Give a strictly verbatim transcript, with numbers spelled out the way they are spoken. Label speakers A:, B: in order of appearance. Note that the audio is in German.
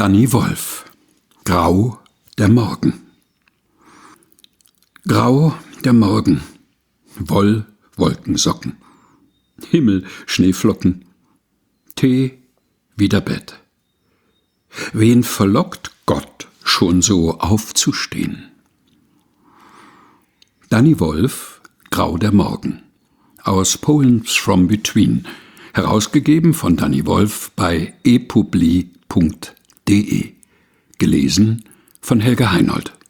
A: Danny Wolf. Grau der Morgen. Grau der Morgen, Woll, Wolkensocken, Himmel, Schneeflocken, Tee, wieder Bett. Wen verlockt Gott, schon so aufzustehen? Danny Wolf, Grau der Morgen, aus Poems from Between, herausgegeben von Danny Wolf bei e publi punkt de, gelesen von Helga Heinold.